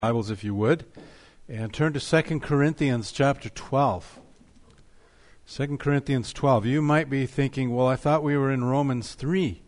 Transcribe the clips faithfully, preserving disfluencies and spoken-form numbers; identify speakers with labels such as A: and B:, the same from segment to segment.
A: Bibles, if you would, and turn to Second Corinthians chapter twelve. Second Corinthians twelve. You might be thinking, well, I thought we were in Romans three.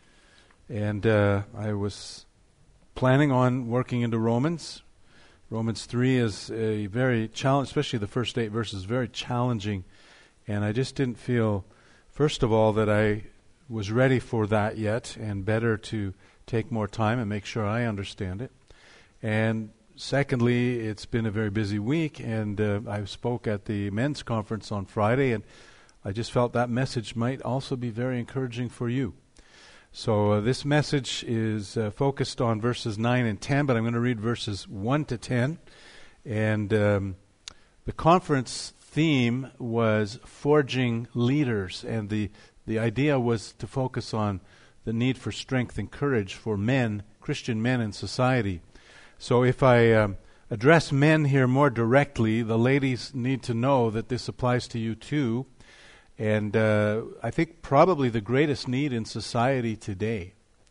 A: And uh, I was planning on working into Romans. Romans three is a very challenging, especially the first eight verses, very challenging. And I just didn't feel, first of all, that I was ready for that yet, and better to take more time and make sure I understand it. And secondly, it's been a very busy week, and uh, I spoke at the men's conference on Friday, and I just felt that message might also be very encouraging for you. So uh, this message is uh, focused on verses nine and ten, but I'm going to read verses one to ten. And um, the conference theme was forging leaders, and the, the idea was to focus on the need for strength and courage for men, Christian men in society. So if I um, address men here more directly, the ladies need to know that this applies to you too. And uh, I think probably the greatest need in society today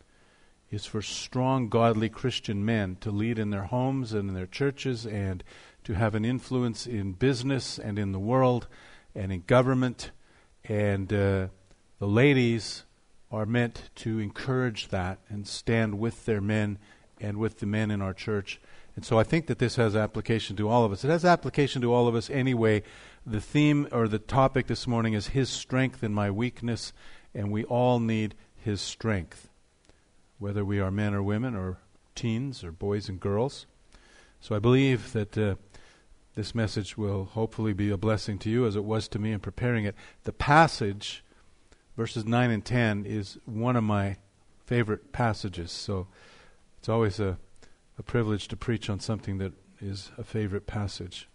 A: is for strong, godly Christian men to lead in their homes and in their churches, and to have an influence in business and in the world and in government. And uh, the ladies are meant to encourage that and stand with their men and with the men in our church. And so I think that this has application to all of us. It has application to all of us anyway. The theme or the topic this morning is His strength in my weakness, and we all need His strength, whether we are men or women or teens or boys and girls. So I believe that uh, this message will hopefully be a blessing to you as it was to me in preparing it. The passage, verses nine and ten, is one of my favorite passages. So it's always a, a privilege to preach on something that is a favorite passage.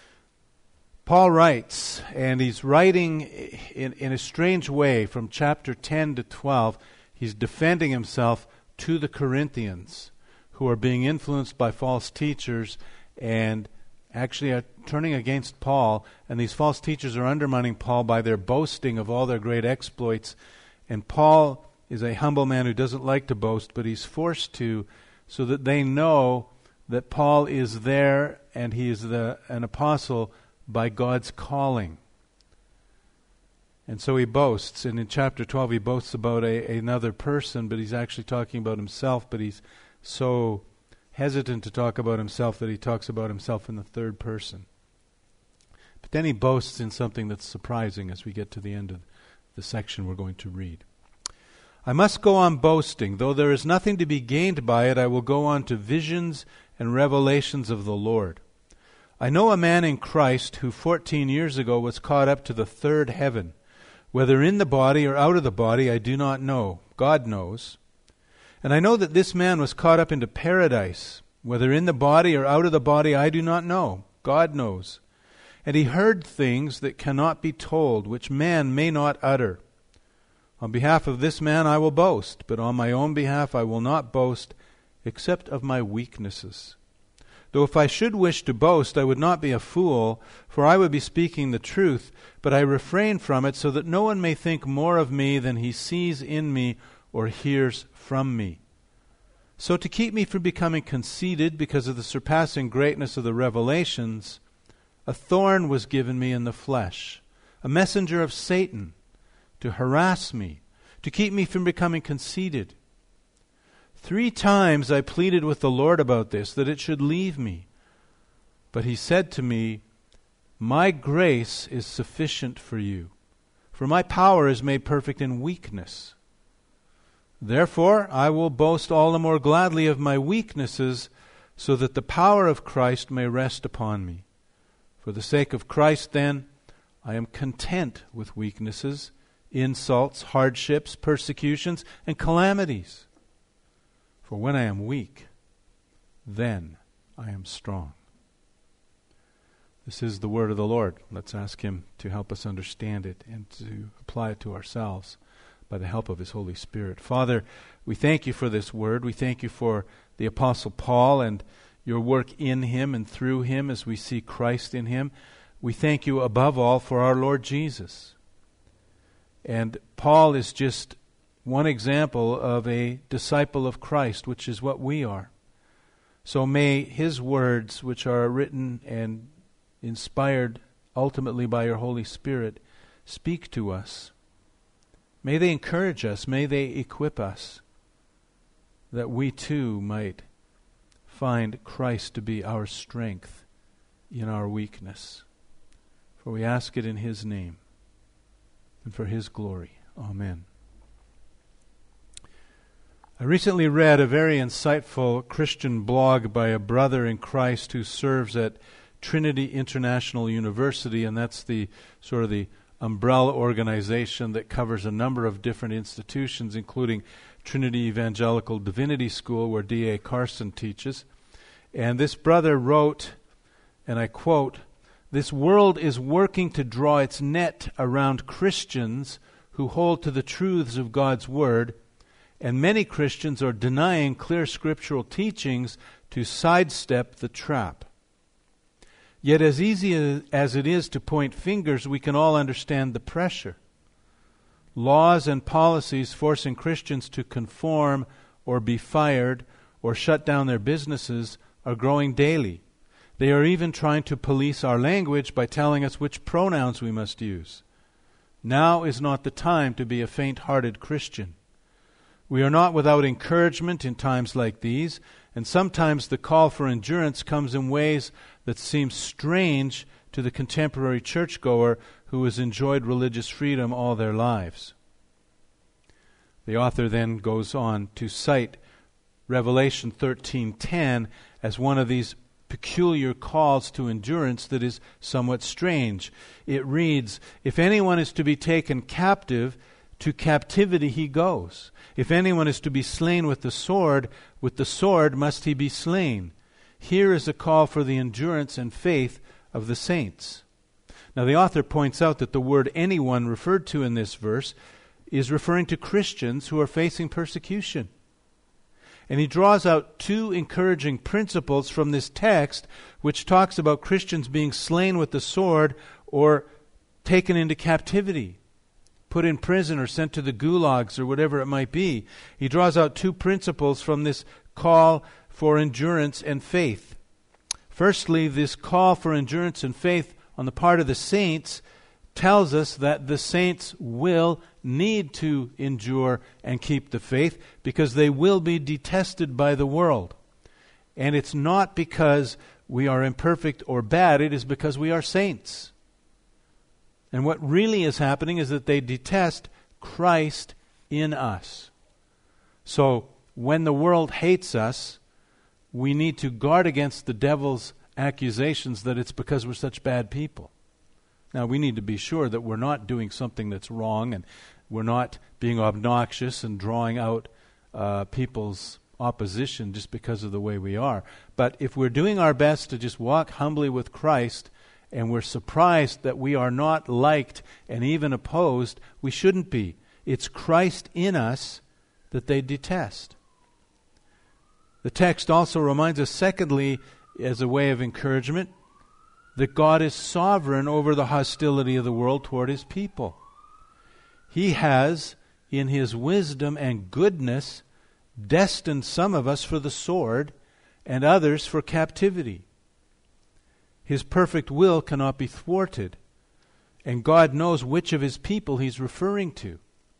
A: Paul writes, and he's writing in, in a strange way from chapter ten to twelve. He's defending himself to the Corinthians, who are being influenced by false teachers and actually are turning against Paul. And these false teachers are undermining Paul by their boasting of all their great exploits. And Paul is a humble man who doesn't like to boast, but he's forced to, so that they know that Paul is there and he is the, an apostle by God's calling. And so he boasts, and in chapter twelve he boasts about a, another person, but he's actually talking about himself, but he's so hesitant to talk about himself that he talks about himself in the third person. But then he boasts in something that's surprising as we get to the end of the section we're going to read. I must go on boasting. Though there is nothing to be gained by it, I will go on to visions and revelations of the Lord. I know a man in Christ who fourteen years ago was caught up to the third heaven. Whether in the body or out of the body, I do not know. God knows. And I know that this man was caught up into paradise. Whether in the body or out of the body, I do not know. God knows. And he heard things that cannot be told, which man may not utter. On behalf of this man I will boast, but on my own behalf I will not boast, except of my weaknesses. Though if I should wish to boast, I would not be a fool, for I would be speaking the truth, but I refrain from it so that no one may think more of me than he sees in me or hears from me. So to keep me from becoming conceited because of the surpassing greatness of the revelations, a thorn was given me in the flesh, a messenger of Satan, to harass me, to keep me from becoming conceited. Three times I pleaded with the Lord about this, that it should leave me. But he said to me, my grace is sufficient for you, for my power is made perfect in weakness. Therefore I will boast all the more gladly of my weaknesses, so that the power of Christ may rest upon me. For the sake of Christ, then, I am content with weaknesses, insults, hardships, persecutions, and calamities. For when I am weak, then I am strong. This is the word of the Lord. Let's ask Him to help us understand it and to apply it to ourselves by the help of His Holy Spirit. Father, we thank You for this word. We thank You for the Apostle Paul and Your work in him and through him as we see Christ in him. We thank You above all for our Lord Jesus. And Paul is just one example of a disciple of Christ, which is what we are. So may His words, which are written and inspired ultimately by your Holy Spirit, speak to us. May they encourage us. May they equip us, that we too might find Christ to be our strength in our weakness. For we ask it in His name and for His glory. Amen. I recently read a very insightful Christian blog by a brother in Christ who serves at Trinity International University, and that's the sort of the umbrella organization that covers a number of different institutions, including Trinity Evangelical Divinity School, where D A Carson teaches. And this brother wrote, and I quote, "This world is working to draw its net around Christians who hold to the truths of God's Word, and many Christians are denying clear scriptural teachings to sidestep the trap. Yet as easy as it is to point fingers, we can all understand the pressure. Laws and policies forcing Christians to conform or be fired or shut down their businesses are growing daily. They are even trying to police our language by telling us which pronouns we must use. Now is not the time to be a faint-hearted Christian. We are not without encouragement in times like these, and sometimes the call for endurance comes in ways that seem strange to the contemporary churchgoer who has enjoyed religious freedom all their lives." The author then goes on to cite Revelation thirteen ten as one of these peculiar calls to endurance that is somewhat strange. It reads, "If anyone is to be taken captive, to captivity he goes. If anyone is to be slain with the sword, with the sword must he be slain. Here is a call for the endurance and faith of the saints." Now the author points out that the word anyone referred to in this verse is referring to Christians who are facing persecution. And he draws out two encouraging principles from this text, which talks about Christians being slain with the sword or taken into captivity, put in prison or sent to the gulags or whatever it might be. He draws out two principles from this call for endurance and faith. Firstly, this call for endurance and faith on the part of the saints tells us that the saints will need to endure and keep the faith because they will be detested by the world. And it's not because we are imperfect or bad, it is because we are saints. And what really is happening is that they detest Christ in us. So when the world hates us, we need to guard against the devil's accusations that it's because we're such bad people. Now, we need to be sure that we're not doing something that's wrong and we're not being obnoxious and drawing out uh, people's opposition just because of the way we are. But if we're doing our best to just walk humbly with Christ and we're surprised that we are not liked and even opposed, we shouldn't be. It's Christ in us that they detest. The text also reminds us, secondly, as a way of encouragement, that God is sovereign over the hostility of the world toward His people. He has, in His wisdom and goodness, destined some of us for the sword and others for captivity. His perfect will cannot be thwarted, and God knows which of His people He's referring to.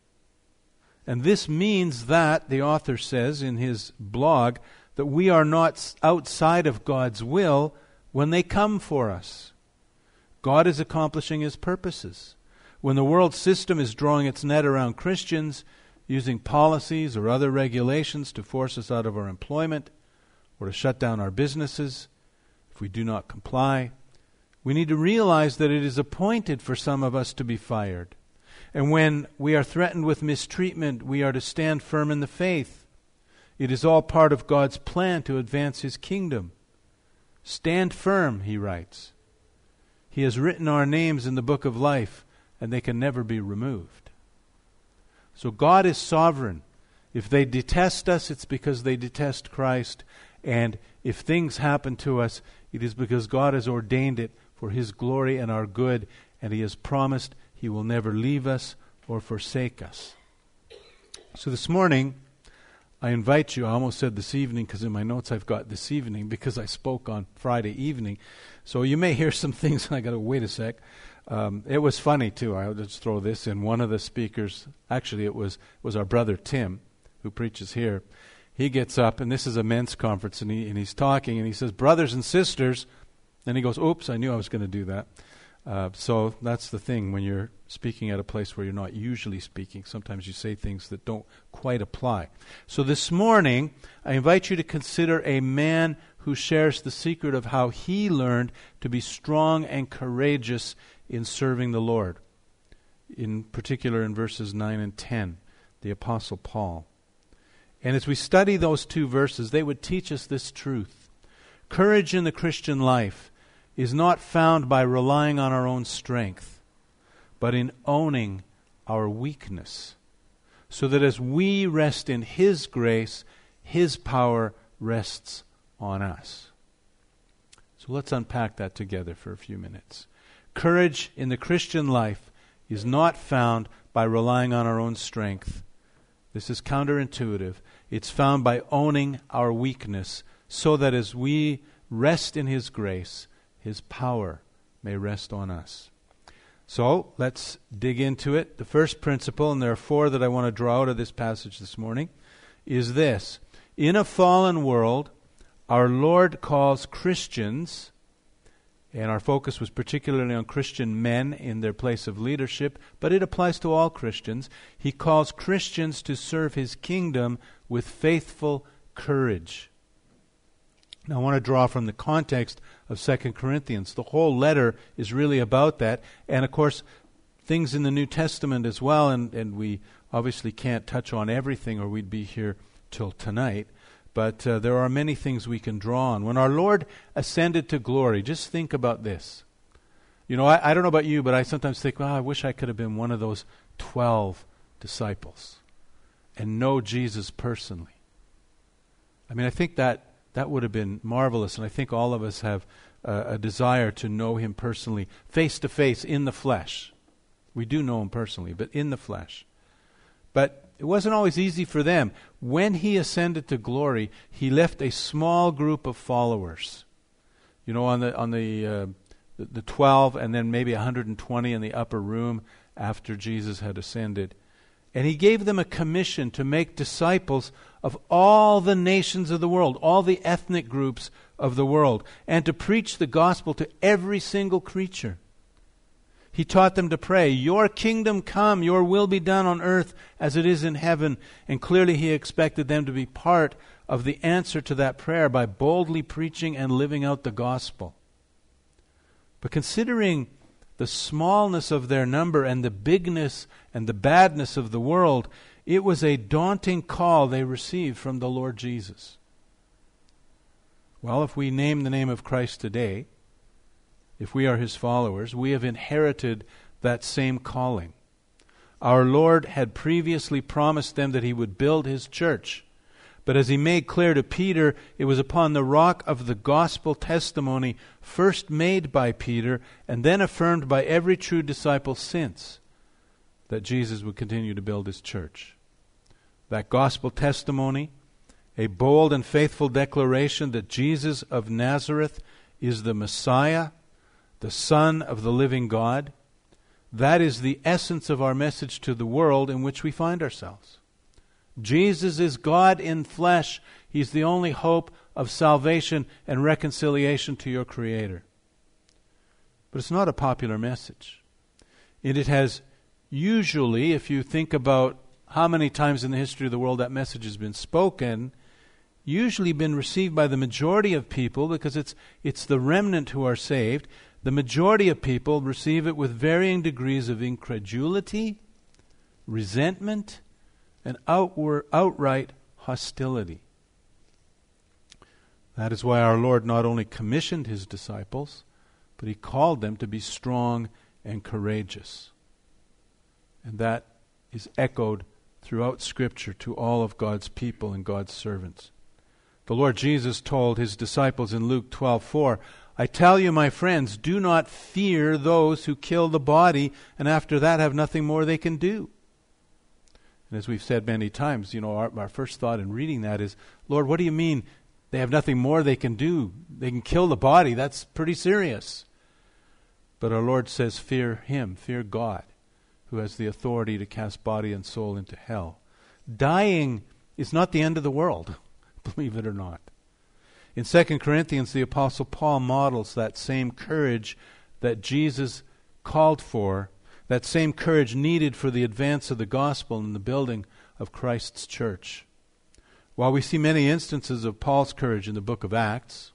A: And this means that, the author says in his blog, that we are not outside of God's will when they come for us. God is accomplishing His purposes. When the world system is drawing its net around Christians, using policies or other regulations to force us out of our employment or to shut down our businesses, if we do not comply, we need to realize that it is appointed for some of us to be fired. And when we are threatened with mistreatment, we are to stand firm in the faith. It is all part of God's plan to advance His kingdom. Stand firm, he writes. He has written our names in the book of life, and they can never be removed. So God is sovereign. If they detest us, it's because they detest Christ. And if things happen to us, it is because God has ordained it for His glory and our good, and He has promised He will never leave us or forsake us. So this morning, I invite you, I almost said this evening because in my notes I've got this evening because I spoke on Friday evening. So you may hear some things, I got to wait a sec. Um, it was funny too, I'll just throw this in. One of the speakers, actually it was, was our brother Tim, who preaches here. He gets up, and this is a men's conference, and, he, and he's talking, and he says, brothers and sisters, and he goes, oops, I knew I was going to do that. Uh, so that's the thing when you're speaking at a place where you're not usually speaking. Sometimes you say things that don't quite apply. So this morning, I invite you to consider a man who shares the secret of how he learned to be strong and courageous in serving the Lord. In particular in verses nine and ten, the Apostle Paul. And as we study those two verses, they would teach us this truth. Courage in the Christian life is not found by relying on our own strength, but in owning our weakness, so that as we rest in His grace, His power rests on us. So let's unpack that together for a few minutes. Courage in the Christian life is not found by relying on our own strength. This is counterintuitive. It's found by owning our weakness, so that as we rest in His grace, His power may rest on us. So, let's dig into it. The first principle, and there are four that I want to draw out of this passage this morning, is this. In a fallen world, our Lord calls Christians, and our focus was particularly on Christian men in their place of leadership, but it applies to all Christians. He calls Christians to serve His kingdom with faithful courage. Now, I want to draw from the context of Second Corinthians. The whole letter is really about that. And, of course, things in the New Testament as well, and, and we obviously can't touch on everything or we'd be here till tonight. But uh, there are many things we can draw on. When our Lord ascended to glory, just think about this. You know, I, I don't know about you, but I sometimes think, well, I wish I could have been one of those twelve disciples and know Jesus personally. I mean, I think that That would have been marvelous, and I think all of us have uh, a desire to know Him personally, face to face, in the flesh. We do know Him personally, but in the flesh. But it wasn't always easy for them. When He ascended to glory, He left a small group of followers. You know, on the on the uh, the, the twelve, and then maybe one hundred twenty in the upper room after Jesus had ascended. And He gave them a commission to make disciples of all the nations of the world, all the ethnic groups of the world, and to preach the gospel to every single creature. He taught them to pray, "Your kingdom come, your will be done on earth as it is in heaven." And clearly He expected them to be part of the answer to that prayer by boldly preaching and living out the gospel. But considering the smallness of their number and the bigness and the badness of the world, it was a daunting call they received from the Lord Jesus. Well, if we name the name of Christ today, if we are His followers, we have inherited that same calling. Our Lord had previously promised them that He would build His church. But as He made clear to Peter, it was upon the rock of the gospel testimony first made by Peter and then affirmed by every true disciple since, that Jesus would continue to build His church. That gospel testimony, a bold and faithful declaration that Jesus of Nazareth is the Messiah, the Son of the living God, that is the essence of our message to the world in which we find ourselves. Jesus is God in flesh. He's the only hope of salvation and reconciliation to your Creator. But it's not a popular message. And it has usually, if you think about how many times in the history of the world that message has been spoken, usually been received by the majority of people, because it's it's the remnant who are saved. The majority of people receive it with varying degrees of incredulity, resentment, and outward, outright hostility. That is why our Lord not only commissioned His disciples, but He called them to be strong and courageous. And that is echoed throughout Scripture to all of God's people and God's servants. The Lord Jesus told His disciples in Luke twelve four, "I tell you, my friends, do not fear those who kill the body, and after that have nothing more they can do." And as we've said many times, you know, our, our first thought in reading that is, Lord, what do you mean they have nothing more they can do? They can kill the body. That's pretty serious. But our Lord says, fear him, fear God, who has the authority to cast body and soul into hell. Dying is not the end of the world, believe it or not. In Second Corinthians, the Apostle Paul models that same courage that Jesus called for, that same courage needed for the advance of the gospel and the building of Christ's church. While we see many instances of Paul's courage in the book of Acts,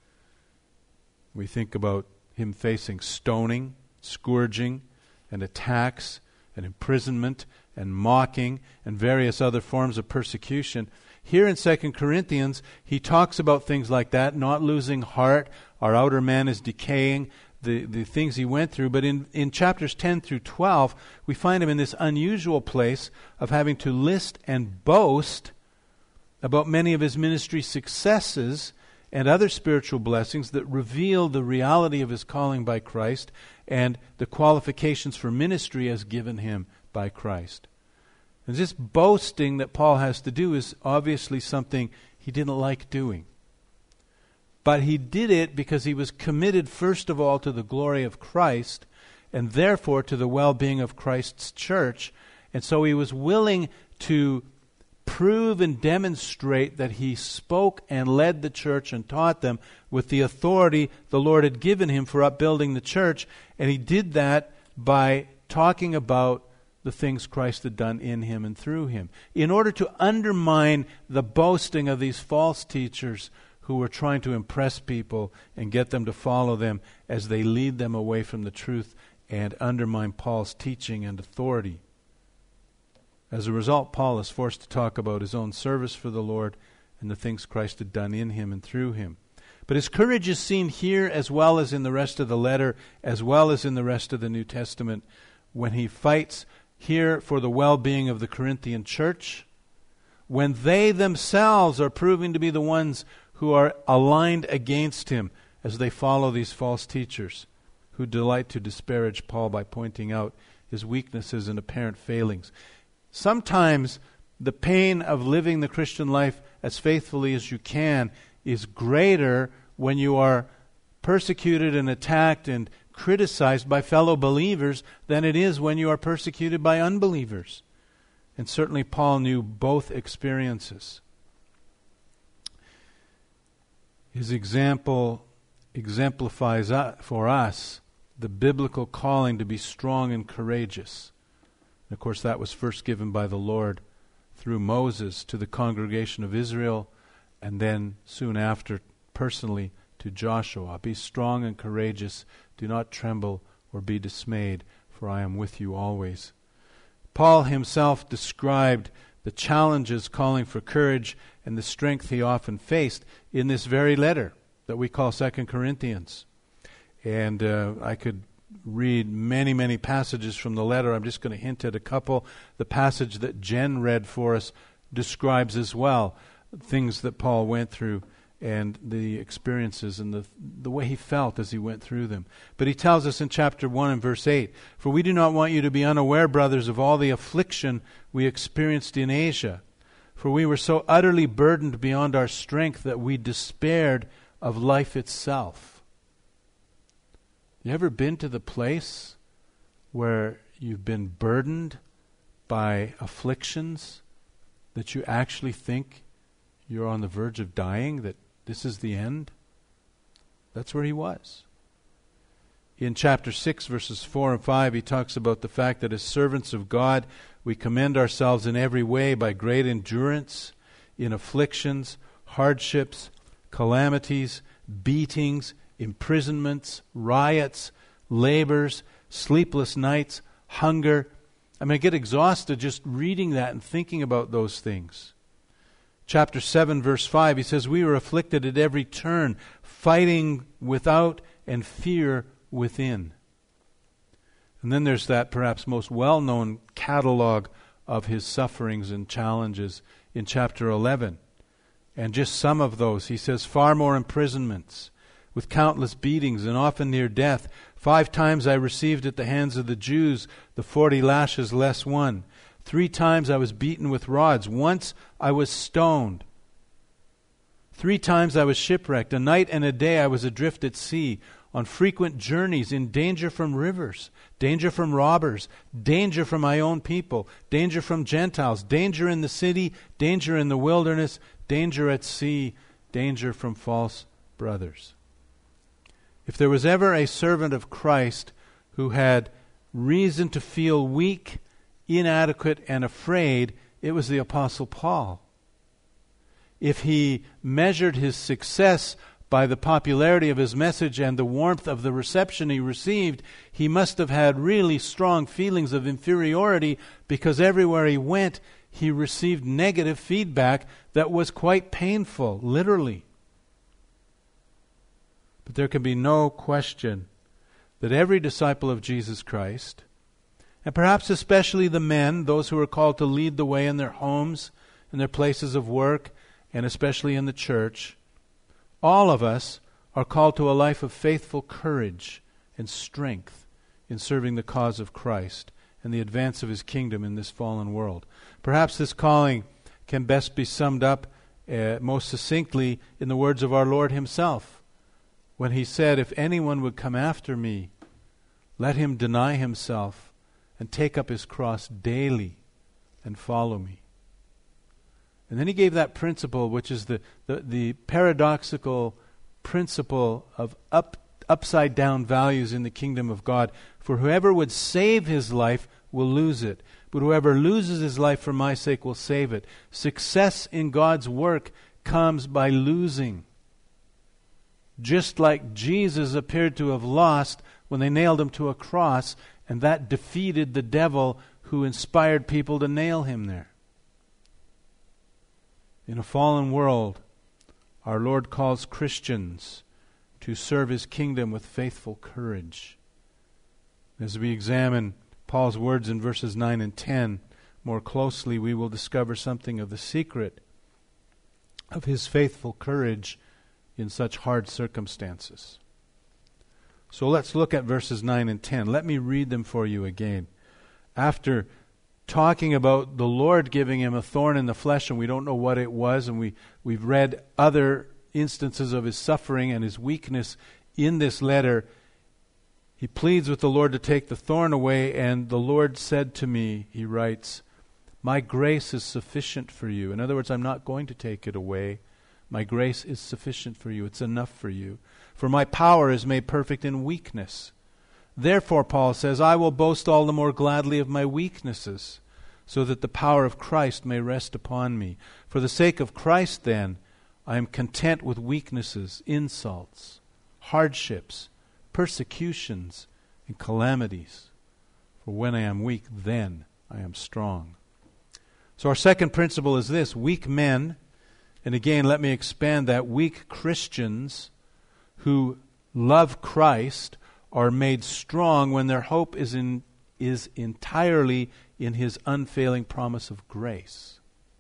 A: we think about him facing stoning, scourging, and attacks, and imprisonment, and mocking, and various other forms of persecution. Here in Second Corinthians, he talks about things like that, not losing heart, our outer man is decaying, the, the things he went through. But in, in chapters ten through twelve, we find him in this unusual place of having to list and boast about many of his ministry successes and other spiritual blessings that reveal the reality of his calling by Christ and the qualifications for ministry as given him by Christ. And this boasting that Paul has to do is obviously something he didn't like doing. But he did it because he was committed first of all to the glory of Christ and therefore to the well-being of Christ's church. And so he was willing to prove and demonstrate that he spoke and led the church and taught them with the authority the Lord had given him for upbuilding the church. And he did that by talking about the things Christ had done in him and through him, in order to undermine the boasting of these false teachers who were trying to impress people and get them to follow them as they lead them away from the truth and undermine Paul's teaching and authority. As a result, Paul is forced to talk about his own service for the Lord and the things Christ had done in him and through him. But his courage is seen here as well as in the rest of the letter, as well as in the rest of the New Testament, when he fights here for the well-being of the Corinthian church, when they themselves are proving to be the ones who are aligned against him as they follow these false teachers who delight to disparage Paul by pointing out his weaknesses and apparent failings. Sometimes the pain of living the Christian life as faithfully as you can is greater when you are persecuted and attacked and criticized by fellow believers than it is when you are persecuted by unbelievers. And certainly Paul knew both experiences. His example exemplifies uh, for us the biblical calling to be strong and courageous. And of course, that was first given by the Lord through Moses to the congregation of Israel, and then soon after personally to Joshua. Be strong and courageous. Do not tremble or be dismayed, for I am with you always. Paul himself described the challenges calling for courage and the strength he often faced in this very letter that we call Second Corinthians. And uh, I could read many, many passages from the letter. I'm just going to hint at a couple. The passage that Jen read for us describes as well things that Paul went through and the experiences and the the way he felt as he went through them. But he tells us in chapter one and verse eight, "For we do not want you to be unaware, brothers, of all the affliction we experienced in Asia. For we were so utterly burdened beyond our strength that we despaired of life itself." You ever been to the place where you've been burdened by afflictions that you actually think you're on the verge of dying, that this is the end? That's where he was. In chapter six, verses four and five, he talks about the fact that as servants of God, we commend ourselves in every way by great endurance in afflictions, hardships, calamities, beatings, imprisonments, riots, labors, sleepless nights, hunger. I mean, I get exhausted just reading that and thinking about those things. Chapter seven, verse five, he says, "We were afflicted at every turn, fighting without and fear within." And then there's that perhaps most well-known catalog of his sufferings and challenges in chapter eleven. And just some of those, he says, "Far more imprisonments, with countless beatings and often near death. Five times I received at the hands of the Jews the forty lashes less one. Three times I was beaten with rods. Once I was stoned. Three times I was shipwrecked. A night and a day I was adrift at sea, on frequent journeys, in danger from rivers, danger from robbers, danger from my own people, danger from Gentiles, danger in the city, danger in the wilderness, danger at sea, danger from false brothers. If there was ever a servant of Christ who had reason to feel weak, inadequate, and afraid, it was the Apostle Paul. If he measured his success by the popularity of his message and the warmth of the reception he received, he must have had really strong feelings of inferiority, because everywhere he went, he received negative feedback that was quite painful, literally. But there can be no question that every disciple of Jesus Christ, and perhaps especially the men, those who are called to lead the way in their homes, in their places of work, and especially in the church, all of us are called to a life of faithful courage and strength in serving the cause of Christ and the advance of His kingdom in this fallen world. Perhaps this calling can best be summed up uh, most succinctly in the words of our Lord Himself, when He said, "If anyone would come after me, let him deny himself and take up his cross daily and follow me." And then He gave that principle, which is the, the, the paradoxical principle of up, upside down values in the kingdom of God. For whoever would save his life will lose it, but whoever loses his life for my sake will save it. Success in God's work comes by losing. Just like Jesus appeared to have lost when they nailed Him to a cross, and that defeated the devil who inspired people to nail Him there. In a fallen world, our Lord calls Christians to serve His kingdom with faithful courage. As we examine Paul's words in verses nine and ten more closely, we will discover something of the secret of his faithful courage in such hard circumstances. So let's look at verses nine and ten. Let me read them for you again. After talking about the Lord giving him a thorn in the flesh, and we don't know what it was, and we, we've read other instances of his suffering and his weakness in this letter, he pleads with the Lord to take the thorn away, and the Lord said to me, he writes, "My grace is sufficient for you." In other words, I'm not going to take it away. My grace is sufficient for you. It's enough for you. "For my power is made perfect in weakness. Therefore," Paul says, "I will boast all the more gladly of my weaknesses, so that the power of Christ may rest upon me. For the sake of Christ, then, I am content with weaknesses, insults, hardships, persecutions, and calamities. For when I am weak, then I am strong." So our second principle is this: weak men, and again let me expand that, weak Christians who love Christ are made strong when their hope is in is entirely in His unfailing promise of grace.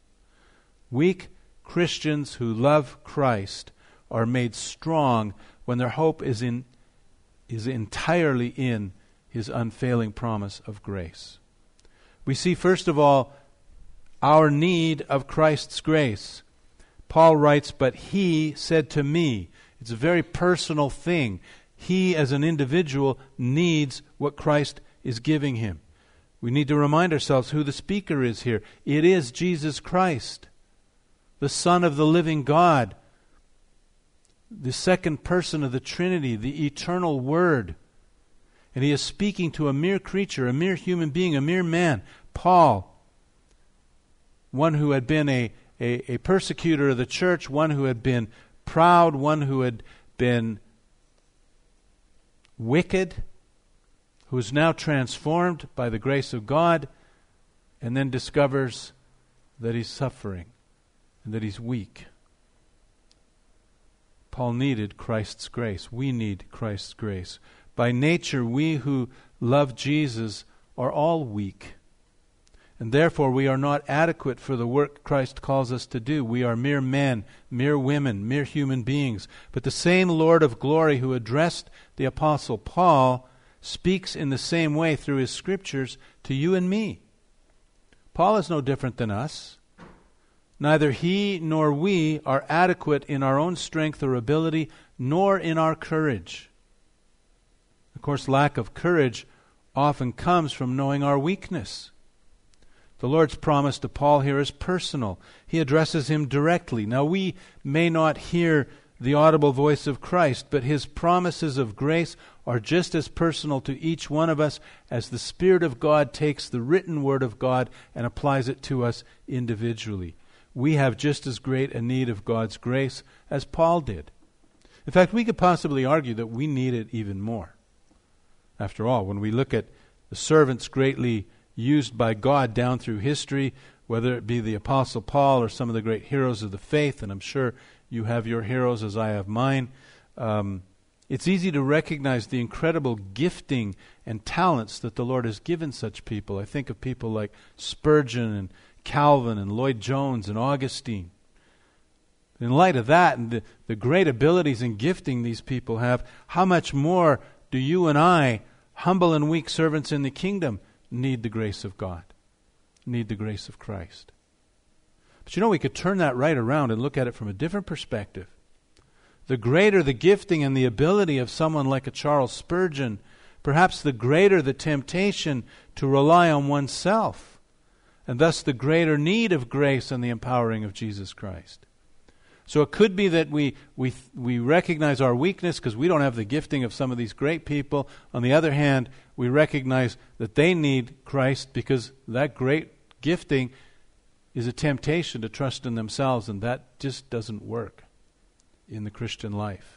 A: Weak Christians who love Christ are made strong when their hope is in is entirely in His unfailing promise of grace. We see, first of all, our need of Christ's grace. Paul writes, "But He said to me." It's a very personal thing. He, as an individual, needs what Christ is giving him. We need to remind ourselves who the speaker is here. It is Jesus Christ, the Son of the living God, the second person of the Trinity, the eternal Word. And He is speaking to a mere creature, a mere human being, a mere man. Paul, one who had been a, a, a persecutor of the church, one who had been proud, one who had been wicked, who is now transformed by the grace of God, and then discovers that he's suffering and that he's weak. Paul needed Christ's grace. We need Christ's grace. By nature, we who love Jesus are all weak. And therefore, we are not adequate for the work Christ calls us to do. We are mere men, mere women, mere human beings. But the same Lord of glory who addressed the Apostle Paul speaks in the same way through his scriptures to you and me. Paul is no different than us. Neither he nor we are adequate in our own strength or ability, nor in our courage. Of course, lack of courage often comes from knowing our weakness. The Lord's promise to Paul here is personal. He addresses him directly. Now, we may not hear the audible voice of Christ, but his promises of grace are just as personal to each one of us as the Spirit of God takes the written Word of God and applies it to us individually. We have just as great a need of God's grace as Paul did. In fact, we could possibly argue that we need it even more. After all, when we look at the servants greatly used by God down through history, whether it be the Apostle Paul or some of the great heroes of the faith, and I'm sure you have your heroes as I have mine, um, it's easy to recognize the incredible gifting and talents that the Lord has given such people. I think of people like Spurgeon and Calvin and Lloyd Jones and Augustine. In light of that and the, the great abilities and gifting these people have, how much more do you and I, humble and weak servants in the kingdom, need the grace of God, need the grace of Christ? But you know, we could turn that right around and look at it from a different perspective. The greater the gifting and the ability of someone like a Charles Spurgeon, perhaps the greater the temptation to rely on oneself, and thus the greater need of grace and the empowering of Jesus Christ. So it could be that we we we recognize our weakness because we don't have the gifting of some of these great people. On the other hand, we recognize that they need Christ because that great gifting is a temptation to trust in themselves, and that just doesn't work in the Christian life.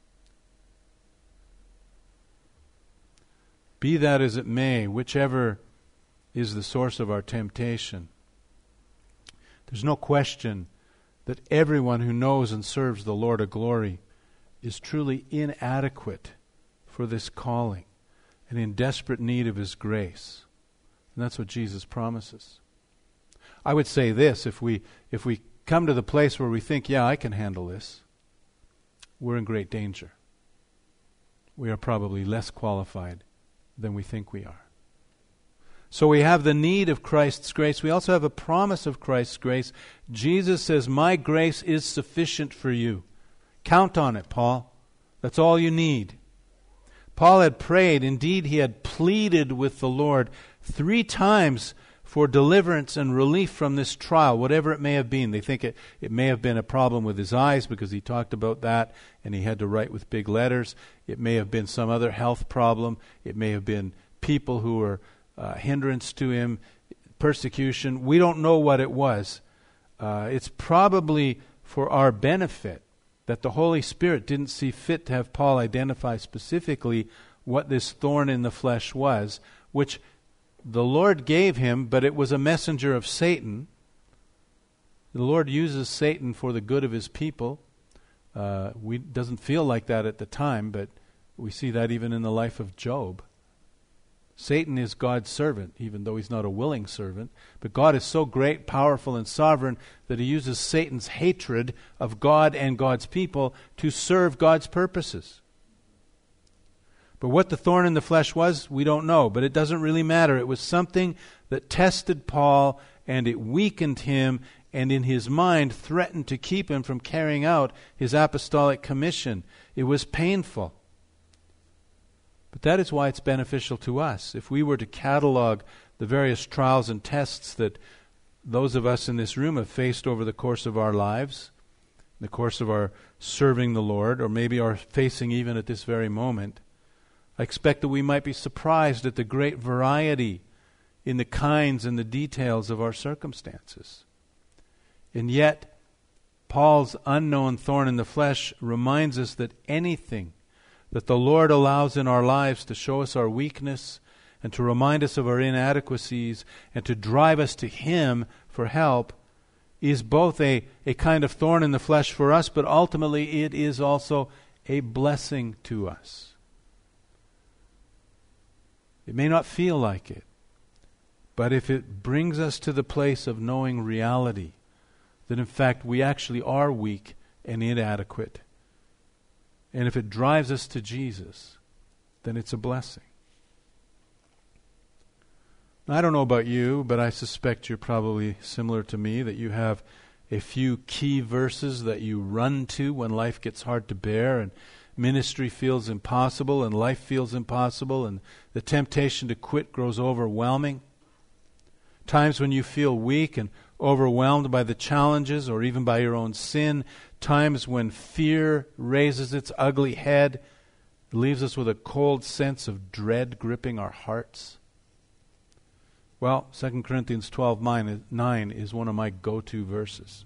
A: Be that as it may, whichever is the source of our temptation, there's no question that everyone who knows and serves the Lord of glory is truly inadequate for this calling and in desperate need of His grace. And that's what Jesus promises. I would say this, if we if we come to the place where we think, yeah, I can handle this, we're in great danger. We are probably less qualified than we think we are. So we have the need of Christ's grace. We also have a promise of Christ's grace. Jesus says, my grace is sufficient for you. Count on it, Paul. That's all you need. Paul had prayed, indeed he had pleaded with the Lord three times for deliverance and relief from this trial, whatever it may have been. They think it, it may have been a problem with his eyes because he talked about that and he had to write with big letters. It may have been some other health problem. It may have been people who were Uh, hindrance to him, persecution. We don't know what it was. Uh, it's probably for our benefit that the Holy Spirit didn't see fit to have Paul identify specifically what this thorn in the flesh was, which the Lord gave him, but it was a messenger of Satan. The Lord uses Satan for the good of His people. Uh, we doesn't feel like that at the time, but we see that even in the life of Job. Satan is God's servant, even though he's not a willing servant. But God is so great, powerful, and sovereign that He uses Satan's hatred of God and God's people to serve God's purposes. But what the thorn in the flesh was, we don't know. But it doesn't really matter. It was something that tested Paul, and it weakened him, and in his mind threatened to keep him from carrying out his apostolic commission. It was painful. But that is why it's beneficial to us. If we were to catalog the various trials and tests that those of us in this room have faced over the course of our lives, in the course of our serving the Lord, or maybe are facing even at this very moment, I expect that we might be surprised at the great variety in the kinds and the details of our circumstances. And yet, Paul's unknown thorn in the flesh reminds us that anything that the Lord allows in our lives to show us our weakness and to remind us of our inadequacies and to drive us to Him for help is both a, a kind of thorn in the flesh for us, but ultimately it is also a blessing to us. It may not feel like it, but if it brings us to the place of knowing reality, that in fact we actually are weak and inadequate, and if it drives us to Jesus, then it's a blessing. I don't know about you, but I suspect you're probably similar to me, that you have a few key verses that you run to when life gets hard to bear and ministry feels impossible and life feels impossible and the temptation to quit grows overwhelming. Times when you feel weak and overwhelmed by the challenges or even by your own sin. Times when fear raises its ugly head, leaves us with a cold sense of dread gripping our hearts. Well, Second Corinthians twelve nine is one of my go-to verses.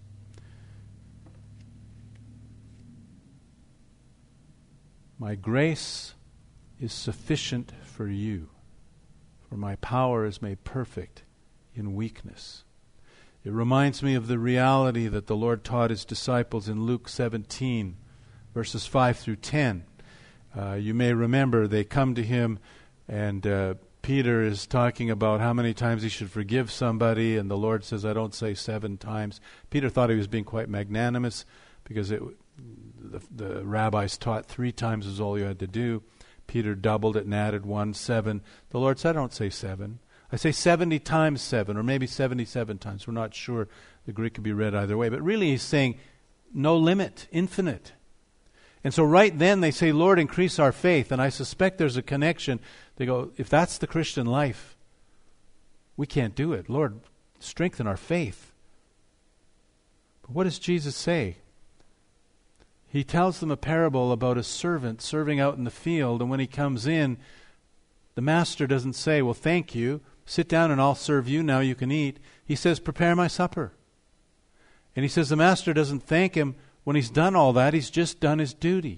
A: My grace is sufficient for you, for my power is made perfect in weakness. It reminds me of the reality that the Lord taught his disciples in Luke seventeen, verses five through ten. Uh, you may remember they come to him and uh, Peter is talking about how many times he should forgive somebody, and the Lord says, I don't say seven times. Peter thought he was being quite magnanimous because it, the, the rabbis taught three times is all you had to do. Peter doubled it and added one, seven. The Lord said, I don't say seven. I say seventy times seven, or maybe seventy-seven times. We're not sure. The Greek could be read either way. But really he's saying no limit, infinite. And so right then they say, Lord, increase our faith. And I suspect there's a connection. They go, if that's the Christian life, we can't do it. Lord, strengthen our faith. But what does Jesus say? He tells them a parable about a servant serving out in the field. And when he comes in, the master doesn't say, well, thank you. Sit down and I'll serve you. Now you can eat. He says, prepare my supper. And he says the master doesn't thank him when he's done all that. He's just done his duty.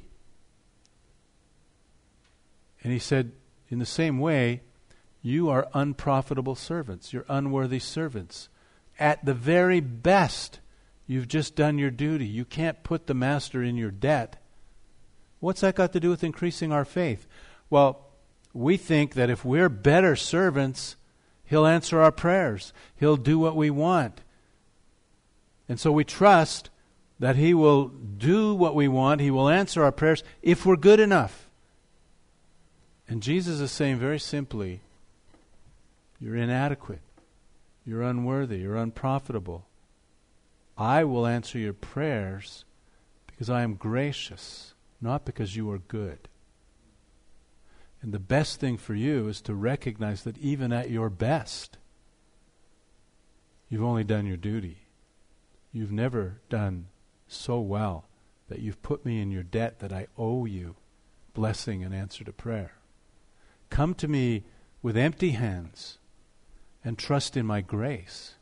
A: And he said, in the same way, you are unprofitable servants. You're unworthy servants. At the very best, you've just done your duty. You can't put the master in your debt. What's that got to do with increasing our faith? Well, we think that if we're better servants, he'll answer our prayers. He'll do what we want. And so we trust that he will do what we want. He will answer our prayers if we're good enough. And Jesus is saying very simply, you're inadequate. You're unworthy. You're unprofitable. I will answer your prayers because I am gracious, not because you are good. And the best thing for you is to recognize that even at your best, you've only done your duty. You've never done so well that you've put me in your debt that I owe you blessing and answer to prayer. Come to me with empty hands and trust in my grace.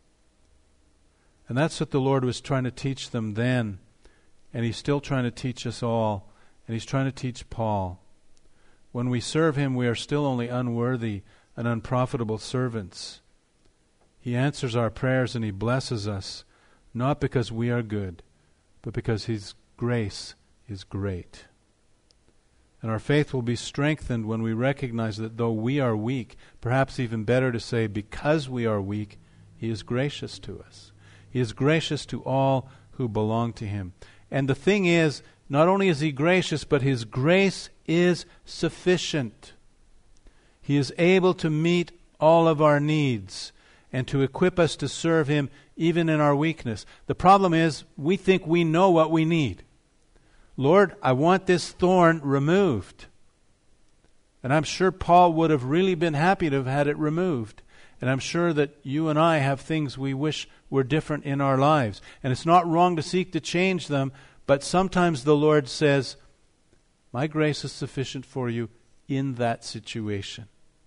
A: And that's what the Lord was trying to teach them then, and he's still trying to teach us all, and he's trying to teach Paul. When we serve him, we are still only unworthy and unprofitable servants. He answers our prayers and he blesses us, not because we are good, but because his grace is great. And our faith will be strengthened when we recognize that though we are weak, perhaps even better to say, because we are weak, he is gracious to us. He is gracious to all who belong to him. And the thing is, not only is he gracious, but his grace is sufficient. He is able to meet all of our needs and to equip us to serve him even in our weakness. The problem is, we think we know what we need. Lord, I want this thorn removed. And I'm sure Paul would have really been happy to have had it removed. And I'm sure that you and I have things we wish were different in our lives. And it's not wrong to seek to change them, but sometimes the Lord says, my grace is sufficient for you in that situation.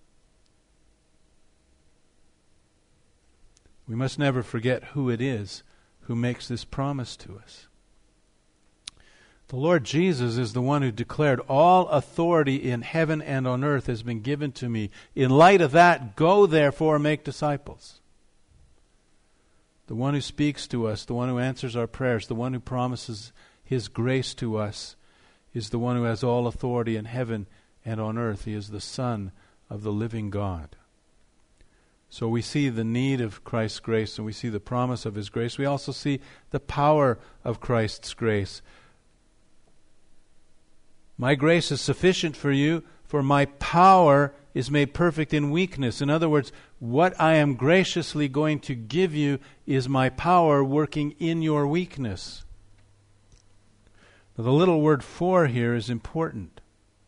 A: We must never forget who it is who makes this promise to us. The Lord Jesus is the one who declared, all authority in heaven and on earth has been given to me. In light of that, go therefore and make disciples. The one who speaks to us, the one who answers our prayers, the one who promises his grace to us is the one who has all authority in heaven and on earth. He is the Son of the living God. So we see the need of Christ's grace and we see the promise of his grace. We also see the power of Christ's grace. My grace is sufficient for you, for my power is made perfect in weakness. In other words, what I am graciously going to give you is my power working in your weakness. Now, the little word for here is important.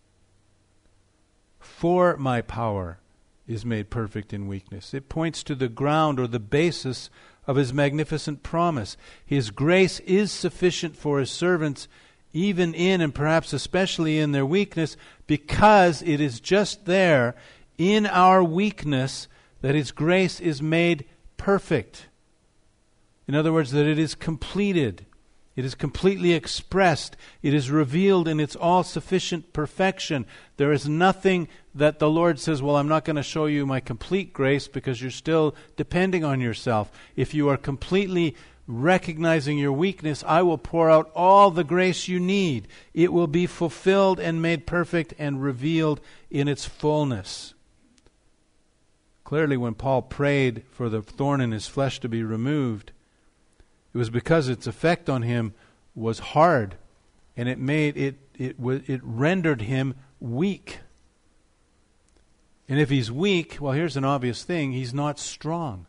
A: For my power is made perfect in weakness. It points to the ground or the basis of his magnificent promise. His grace is sufficient for his servants, even in and perhaps especially in their weakness, because it is just there in our weakness that his grace is made perfect. In other words, that it is completed. It is completely expressed. It is revealed in its all-sufficient perfection. There is nothing that the Lord says, well, I'm not going to show you my complete grace because you're still depending on yourself. If you are completely recognizing your weakness, I will pour out all the grace you need. It will be fulfilled and made perfect and revealed in its fullness. Clearly, when Paul prayed for the thorn in his flesh to be removed, it was because its effect on him was hard, and it made it it it rendered him weak. And if he's weak, well, here's an obvious thing: he's not strong.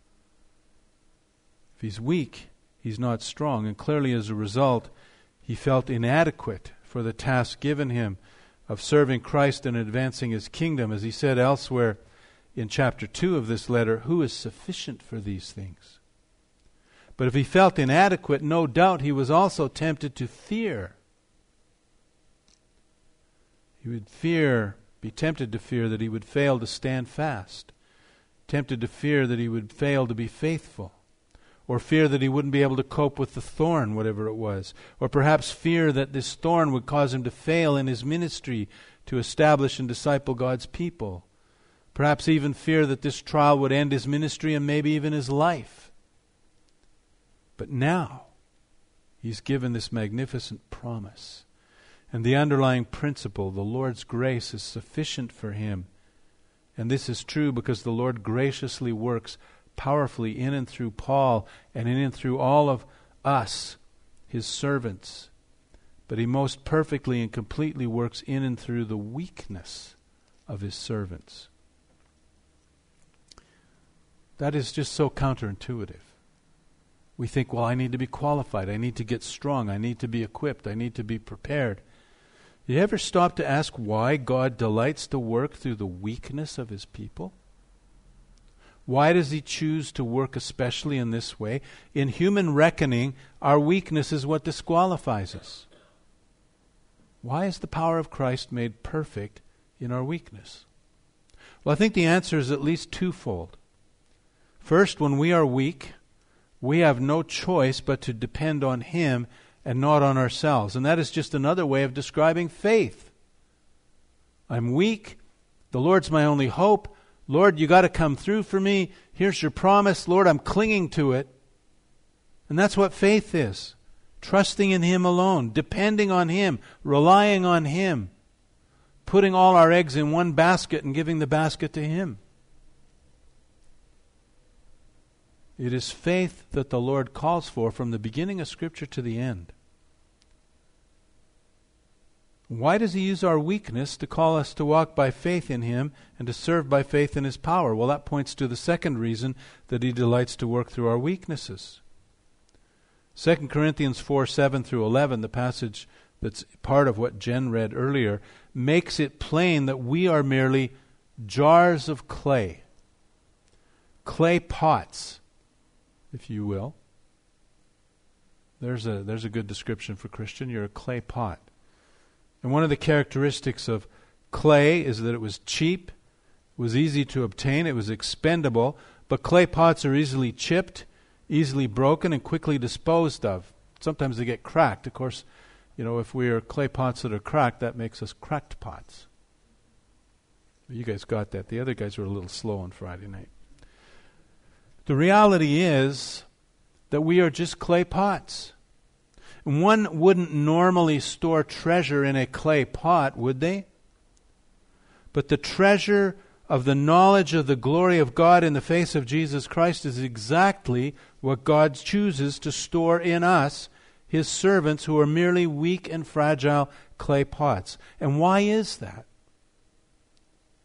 A: If he's weak, he's not strong, and clearly, as a result, he felt inadequate for the task given him of serving Christ and advancing his kingdom, as he said elsewhere in chapter two of this letter, "Who is sufficient for these things?" But if he felt inadequate, no doubt he was also tempted to fear. He would fear, be tempted to fear that he would fail to stand fast, tempted to fear that he would fail to be faithful, or fear that he wouldn't be able to cope with the thorn, whatever it was, or perhaps fear that this thorn would cause him to fail in his ministry to establish and disciple God's people. Perhaps even fear that this trial would end his ministry and maybe even his life. But now, he's given this magnificent promise. And the underlying principle, the Lord's grace, is sufficient for him. And this is true because the Lord graciously works powerfully in and through Paul and in and through all of us, his servants. But he most perfectly and completely works in and through the weakness of his servants. That is just so counterintuitive. We think, well, I need to be qualified. I need to get strong. I need to be equipped. I need to be prepared. You ever stop to ask why God delights to work through the weakness of his people? Why does he choose to work especially in this way? In human reckoning, our weakness is what disqualifies us. Why is the power of Christ made perfect in our weakness? Well, I think the answer is at least twofold. First, when we are weak, we have no choice but to depend on him and not on ourselves. And that is just another way of describing faith. I'm weak. The Lord's my only hope. Lord, you got to come through for me. Here's your promise. Lord, I'm clinging to it. And that's what faith is. Trusting in him alone, depending on him, relying on him, putting all our eggs in one basket and giving the basket to him. It is faith that the Lord calls for from the beginning of Scripture to the end. Why does he use our weakness to call us to walk by faith in him and to serve by faith in his power? Well, that points to the second reason that he delights to work through our weaknesses. Second Corinthians four, seven through eleven, the passage that's part of what Jen read earlier, makes it plain that we are merely jars of clay. Clay pots, if you will. There's a there's a good description for Christian. You're a clay pot. And one of the characteristics of clay is that it was cheap, it was easy to obtain, it was expendable, but clay pots are easily chipped, easily broken, and quickly disposed of. Sometimes they get cracked. Of course, you know, if we are clay pots that are cracked, that makes us cracked pots. You guys got that. The other guys were a little slow on Friday night. The reality is that we are just clay pots. One wouldn't normally store treasure in a clay pot, would they? But the treasure of the knowledge of the glory of God in the face of Jesus Christ is exactly what God chooses to store in us, his servants who are merely weak and fragile clay pots. And why is that?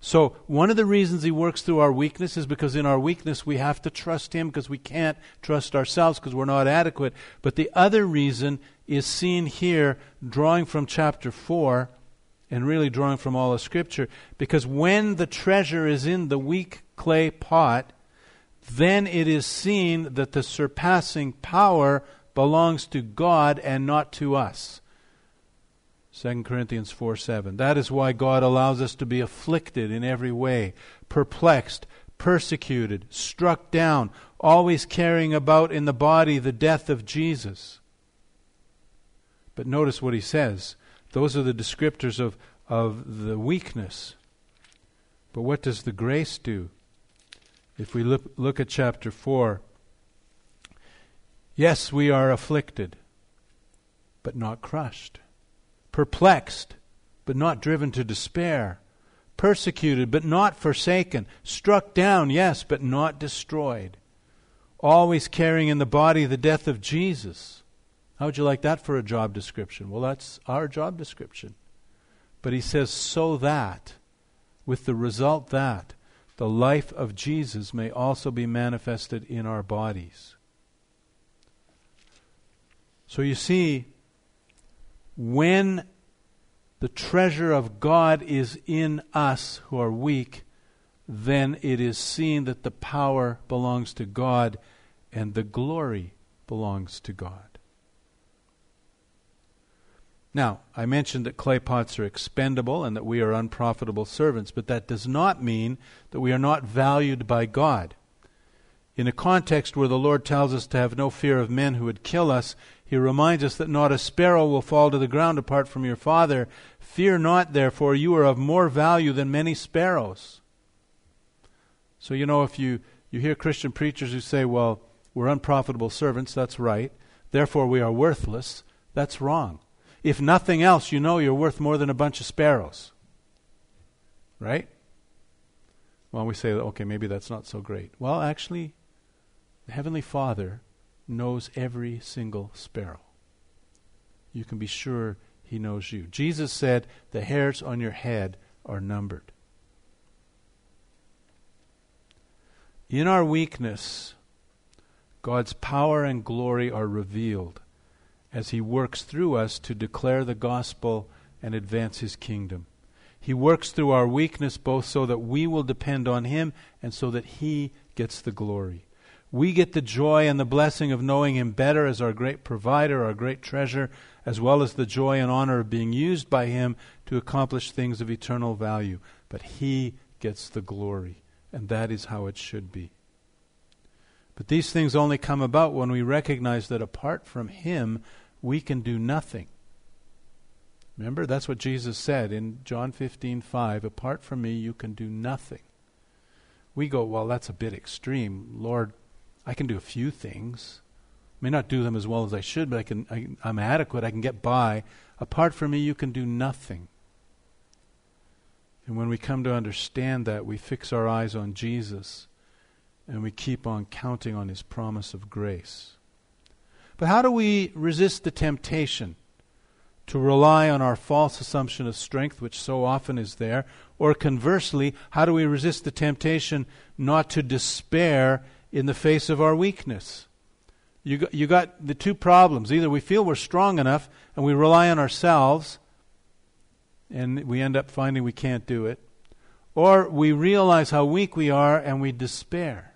A: So one of the reasons he works through our weakness is because in our weakness we have to trust him because we can't trust ourselves because we're not adequate. But the other reason is seen here, drawing from chapter four and really drawing from all of Scripture, because when the treasure is in the weak clay pot, then it is seen that the surpassing power belongs to God and not to us. Second Corinthians four seven. That is why God allows us to be afflicted in every way, perplexed, persecuted, struck down, always carrying about in the body the death of Jesus. But notice what he says. Those are the descriptors of, of the weakness. But what does the grace do? If we look, look at chapter four, yes, we are afflicted, but not crushed. Perplexed, but not driven to despair. Persecuted, but not forsaken. Struck down, yes, but not destroyed. Always carrying in the body the death of Jesus. How would you like that for a job description? Well, that's our job description. But he says, so that, with the result that, the life of Jesus may also be manifested in our bodies. So you see, when the treasure of God is in us who are weak, then it is seen that the power belongs to God and the glory belongs to God. Now, I mentioned that clay pots are expendable and that we are unprofitable servants, but that does not mean that we are not valued by God. In a context where the Lord tells us to have no fear of men who would kill us, he reminds us that not a sparrow will fall to the ground apart from your Father. Fear not, therefore, you are of more value than many sparrows. So, you know, if you, you hear Christian preachers who say, well, we're unprofitable servants, that's right. Therefore, we are worthless. That's wrong. If nothing else, you know you're worth more than a bunch of sparrows. Right? Well, we say, okay, maybe that's not so great. Well, actually, the Heavenly Father knows every single sparrow. You can be sure he knows you. Jesus said, the hairs on your head are numbered. In our weakness, God's power and glory are revealed as he works through us to declare the gospel and advance his kingdom. He works through our weakness both so that we will depend on him and so that he gets the glory. We get the joy and the blessing of knowing him better as our great provider, our great treasure, as well as the joy and honor of being used by him to accomplish things of eternal value. But he gets the glory, and that is how it should be. But these things only come about when we recognize that apart from him, we can do nothing. Remember, that's what Jesus said in John fifteen five. Apart from me, you can do nothing. We go, well, that's a bit extreme. Lord, I can do a few things. I may not do them as well as I should, but I can, I, I'm adequate. I can get by. Apart from me, you can do nothing. And when we come to understand that, we fix our eyes on Jesus and we keep on counting on his promise of grace. But how do we resist the temptation to rely on our false assumption of strength, which so often is there? Or conversely, how do we resist the temptation not to despair in the face of our weakness? You got, you got the two problems. Either we feel we're strong enough and we rely on ourselves and we end up finding we can't do it. Or we realize how weak we are and we despair.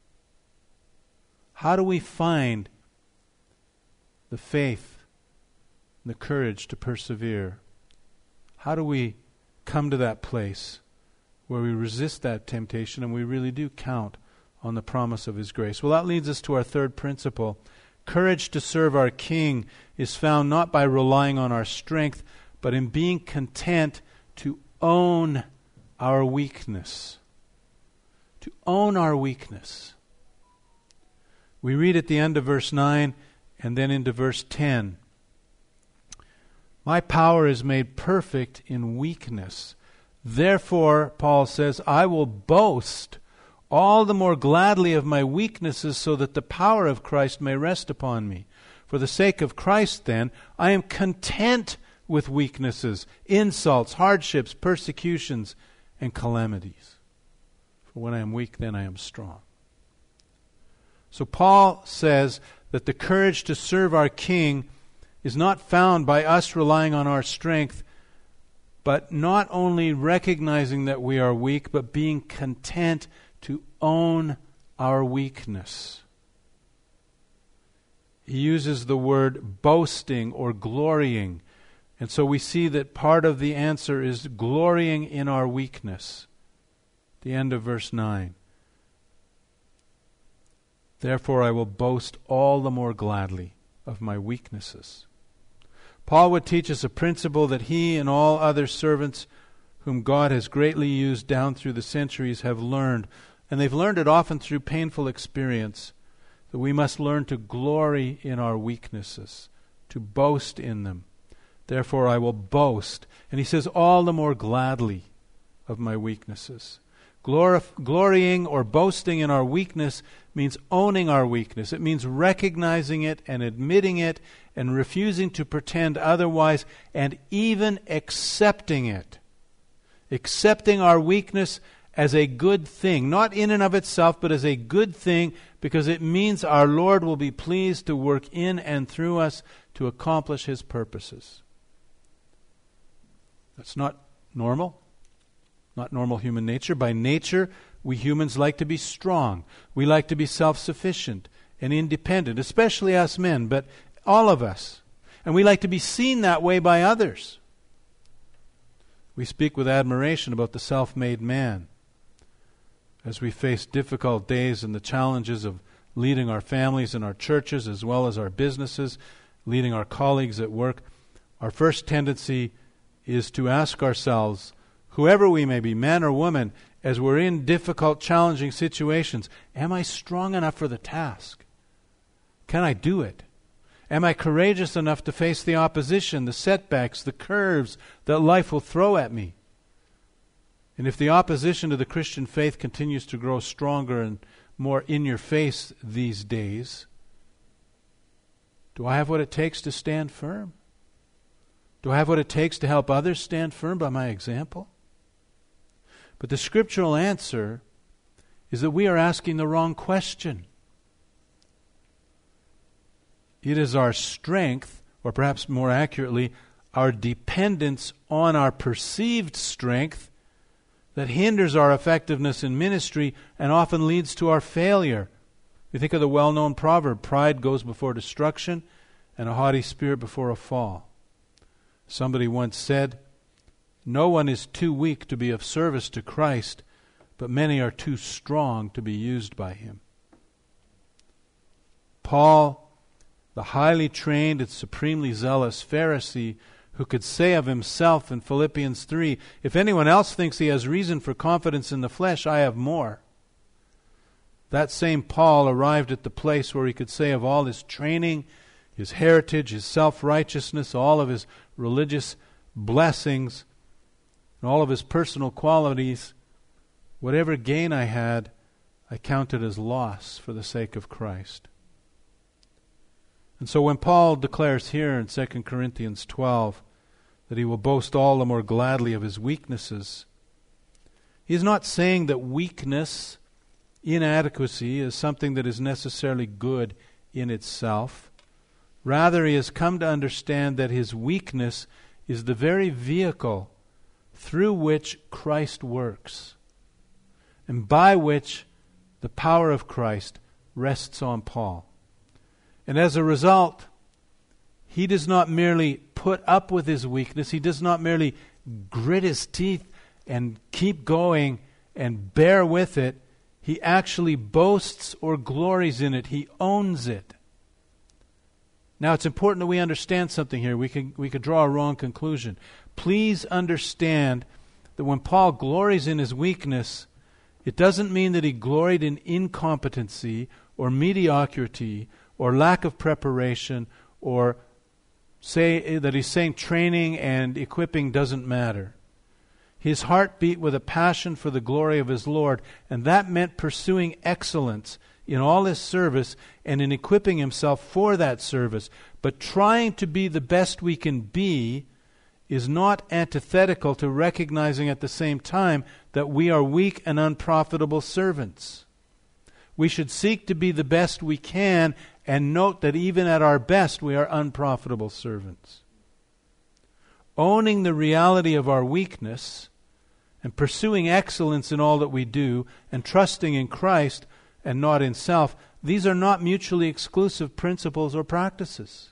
A: How do we find the faith and the courage to persevere? How do we come to that place where we resist that temptation and we really do count on the promise of his grace? Well, that leads us to our third principle. Courage to serve our King is found not by relying on our strength, but in being content to own our weakness. To own our weakness. We read at the end of verse nine and then into verse ten. My power is made perfect in weakness. Therefore, Paul says, I will boast all the more gladly of my weaknesses so that the power of Christ may rest upon me. For the sake of Christ, then, I am content with weaknesses, insults, hardships, persecutions, and calamities. For when I am weak, then I am strong. So Paul says that the courage to serve our King is not found by us relying on our strength, but not only recognizing that we are weak, but being content to own our weakness. He uses the word boasting or glorying. And so we see that part of the answer is glorying in our weakness. The end of verse nine. Therefore I will boast all the more gladly of my weaknesses. Paul would teach us a principle that he and all other servants whom God has greatly used down through the centuries have learned, and they've learned it often through painful experience, that we must learn to glory in our weaknesses, to boast in them. Therefore I will boast. And he says, all the more gladly of my weaknesses. Glorif- glorying or boasting in our weakness means owning our weakness. It means recognizing it and admitting it and refusing to pretend otherwise, and even accepting it. Accepting our weakness as a good thing, not in and of itself, but as a good thing, because it means our Lord will be pleased to work in and through us to accomplish His purposes. That's not normal. Not normal human nature. By nature, we humans like to be strong. We like to be self-sufficient and independent, especially us men, but all of us. And we like to be seen that way by others. We speak with admiration about the self-made man as we face difficult days and the challenges of leading our families and our churches as well as our businesses, leading our colleagues at work. Our first tendency is to ask ourselves, whoever we may be, man or woman, as we're in difficult, challenging situations, am I strong enough for the task? Can I do it? Am I courageous enough to face the opposition, the setbacks, the curves that life will throw at me? And if the opposition to the Christian faith continues to grow stronger and more in your face these days, do I have what it takes to stand firm? Do I have what it takes to help others stand firm by my example? But the scriptural answer is that we are asking the wrong question. It is our strength, or perhaps more accurately, our dependence on our perceived strength that hinders our effectiveness in ministry and often leads to our failure. You think of the well-known proverb, pride goes before destruction and a haughty spirit before a fall. Somebody once said, no one is too weak to be of service to Christ, but many are too strong to be used by Him. Paul, the highly trained and supremely zealous Pharisee, who could say of himself in Philippians three, if anyone else thinks he has reason for confidence in the flesh, I have more. That same Paul arrived at the place where he could say of all his training, his heritage, his self-righteousness, all of his religious blessings, and all of his personal qualities, whatever gain I had, I counted as loss for the sake of Christ. And so when Paul declares here in Second Corinthians twelve that he will boast all the more gladly of his weaknesses, he's not saying that weakness, inadequacy, is something that is necessarily good in itself. Rather, he has come to understand that his weakness is the very vehicle through which Christ works, and by which the power of Christ rests on Paul. And as a result, he does not merely put up with his weakness, he does not merely grit his teeth and keep going and bear with it. He actually boasts or glories in it. He owns it. Now, it's important that we understand something here. We could, we could draw a wrong conclusion. Please understand that when Paul glories in his weakness, it doesn't mean that he gloried in incompetency or mediocrity or lack of preparation, or say that he's saying training and equipping doesn't matter. His heart beat with a passion for the glory of his Lord, and that meant pursuing excellence in all his service and in equipping himself for that service. But trying to be the best we can be is not antithetical to recognizing at the same time that we are weak and unprofitable servants. We should seek to be the best we can and note that even at our best we are unprofitable servants. Owning the reality of our weakness and pursuing excellence in all that we do and trusting in Christ and not in self, these are not mutually exclusive principles or practices.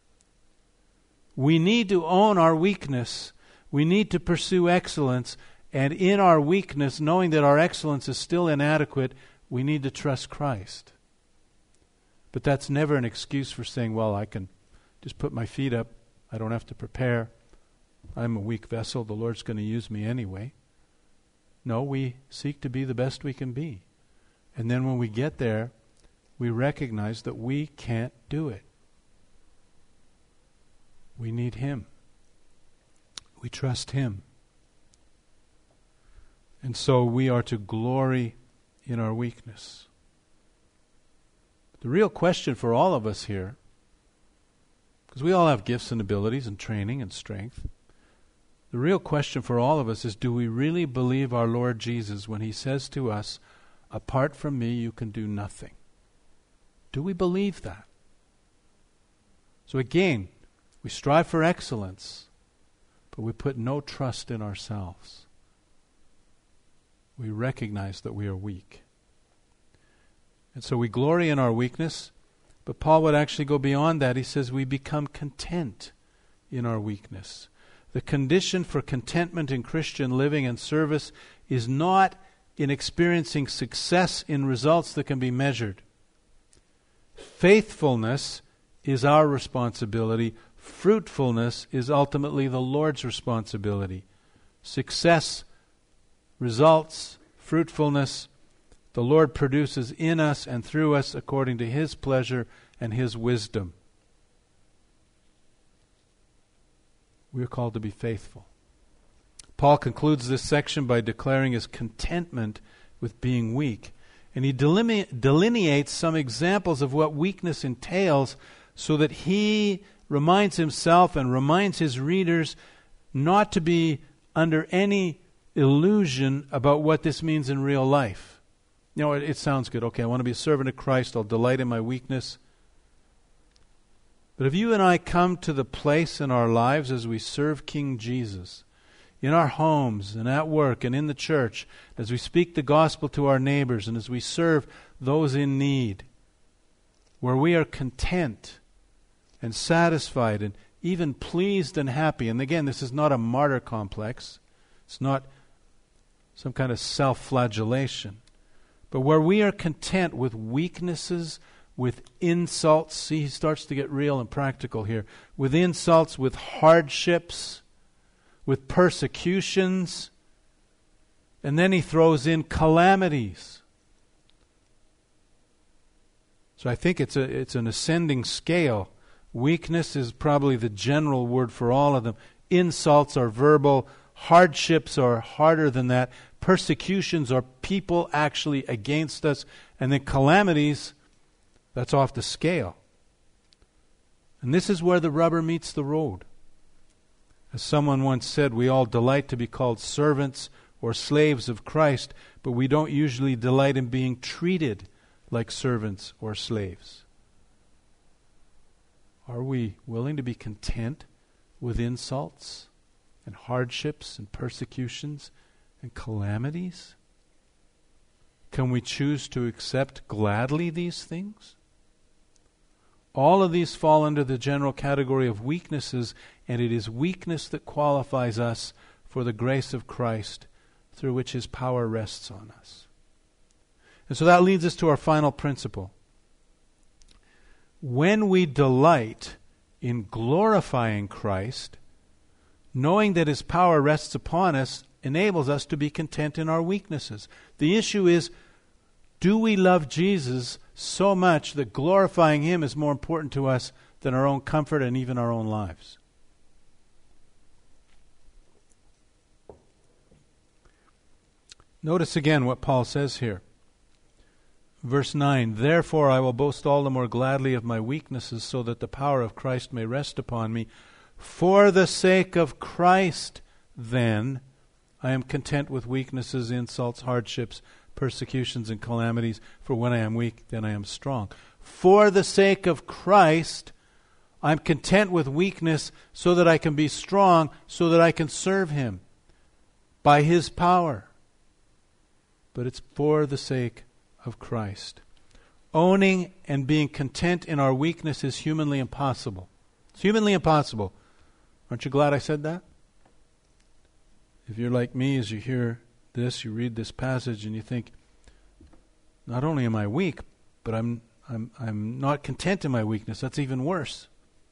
A: We need to own our weakness. We need to pursue excellence. And in our weakness, knowing that our excellence is still inadequate, we need to trust Christ. But that's never an excuse for saying, well, I can just put my feet up. I don't have to prepare. I'm a weak vessel. The Lord's going to use me anyway. No, we seek to be the best we can be. And then when we get there, we recognize that we can't do it. We need Him. We trust Him. And so we are to glory in our weakness. The real question for all of us here, because we all have gifts and abilities and training and strength, the real question for all of us is, do we really believe our Lord Jesus when He says to us, apart from me you can do nothing? Do we believe that? So again, we strive for excellence, but we put no trust in ourselves. We recognize that we are weak. And so we glory in our weakness, but Paul would actually go beyond that. He says we become content in our weakness. The condition for contentment in Christian living and service is not in experiencing success in results that can be measured. Faithfulness is our responsibility. Fruitfulness is ultimately the Lord's responsibility. Success, results, fruitfulness, the Lord produces in us and through us according to His pleasure and His wisdom. We are called to be faithful. Paul concludes this section by declaring his contentment with being weak. And he deline- delineates some examples of what weakness entails so that he reminds himself and reminds his readers not to be under any illusion about what this means in real life. You know, it, it sounds good. Okay, I want to be a servant of Christ. I'll delight in my weakness. But if you and I come to the place in our lives as we serve King Jesus, in our homes and at work and in the church, as we speak the gospel to our neighbors and as we serve those in need, where we are content and satisfied and even pleased and happy. And again, this is not a martyr complex. It's not some kind of self-flagellation. But where we are content with weaknesses, with insults, see, he starts to get real and practical here, with insults, with hardships, with persecutions, and then he throws in calamities. So I think it's a it's an ascending scale. Weakness is probably the general word for all of them. Insults are verbal. Hardships are harder than that. Persecutions are people actually against us. And then calamities, that's off the scale. And this is where the rubber meets the road. As someone once said, we all delight to be called servants or slaves of Christ, but we don't usually delight in being treated like servants or slaves. Are we willing to be content with insults and hardships and persecutions and calamities? Can we choose to accept gladly these things? All of these fall under the general category of weaknesses, and it is weakness that qualifies us for the grace of Christ through which His power rests on us. And so that leads us to our final principle. When we delight in glorifying Christ, knowing that His power rests upon us enables us to be content in our weaknesses. The issue is, do we love Jesus so much that glorifying Him is more important to us than our own comfort and even our own lives? Notice again what Paul says here. Verse nine, therefore I will boast all the more gladly of my weaknesses so that the power of Christ may rest upon me. For the sake of Christ, then, I am content with weaknesses, insults, hardships, persecutions, and calamities. For when I am weak, then I am strong. For the sake of Christ, I'm content with weakness so that I can be strong, so that I can serve Him by His power. But it's for the sake of Christ. Owning and being content in our weakness is humanly impossible. It's humanly impossible. Aren't you glad I said that? If you're like me, as you hear this, you read this passage and you think, not only am I weak, but I'm I'm I'm not content in my weakness. That's even worse.